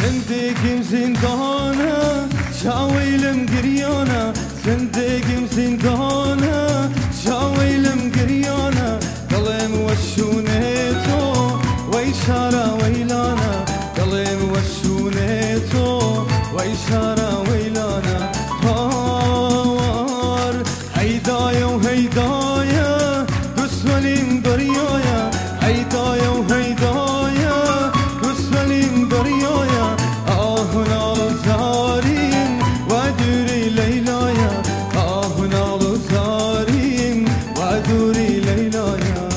زندگیم زندانه شاویلم گریانه زندگیم زندانه شاویلم گریانه دلم وشونه تو ویشاره ویلانه دلم وشونه تو ویشاره ویلانه هار هیدایا و هیدایا گسولیم دریایا هیدایا و هیدایا گسولیم دریایا آهنا زاریم و دوری لیلایا آهنا زاریم و دوری لیلایا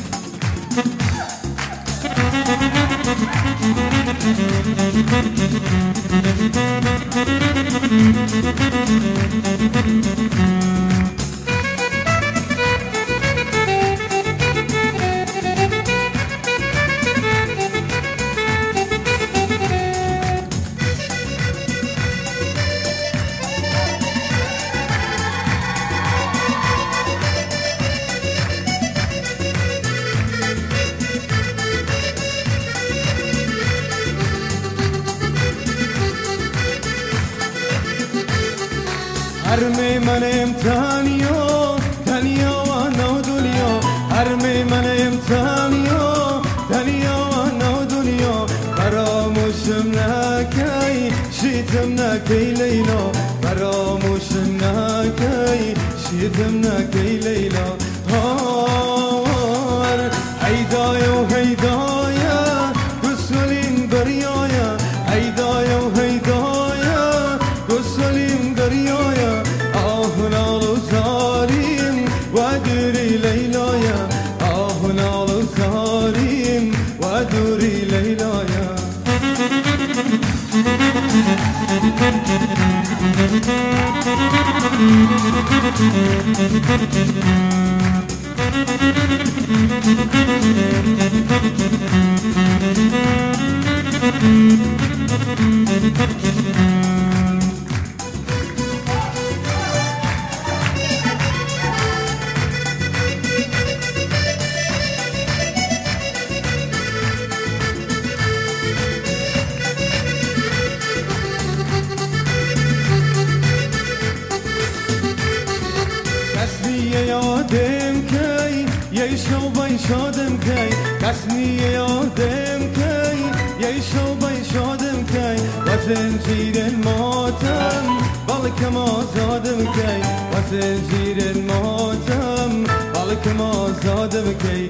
هرمی منم تنیا تنیا و نو دنیا هرمی منم تنیا تنیا و نو دنیا فراموشم نکی شیتم نکی لیلا فراموشم نکی شیتم نکی لیلا هار هیدایا و هیدایا گسولین دریایا هیدایا و هیدایا گسولین دریایا آهنا زاریم و دوری لیلایا آهنا زاریم و دوری لیلایا یادم کی یه شو بای شادم کی کسنی یادم کی یه شو بای شادم کی و زنجیر الماتم بالکم آزادم کی و زنجیر الماتم بالکم آزادم کی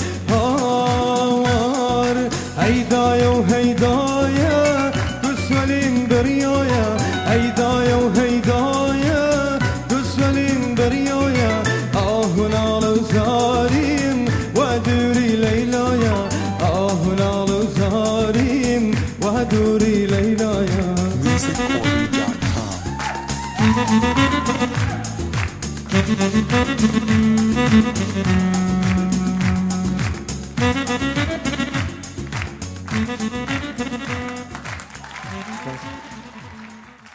هار هیدایا و هیدایا گسولین دریایا هیدایا و هیدایا گسولین دریایا آهنا زاریم و دوری لیلایا آهنا زاریم و دوری لیلایا musiccorey.com